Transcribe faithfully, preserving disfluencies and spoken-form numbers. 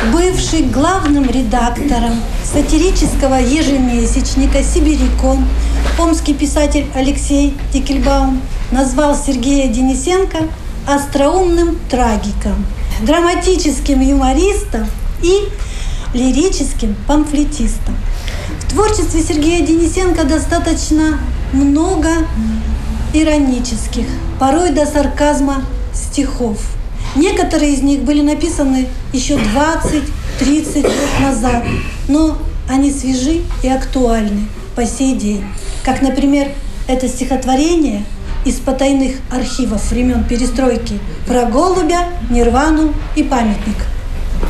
бывший главным редактором сатирического ежемесячника «Сибирякон», омский писатель Алексей Текельбаум назвал Сергея Денисенко остроумным трагиком, драматическим юмористом и лирическим памфлетистом. В творчестве Сергея Денисенко достаточно много иронических, порой до сарказма стихов. Некоторые из них были написаны еще двадцать-тридцать лет назад, но они свежи и актуальны по сей день. Как, например, это стихотворение из потайных архивов времен перестройки про голубя, Нирвану и памятник.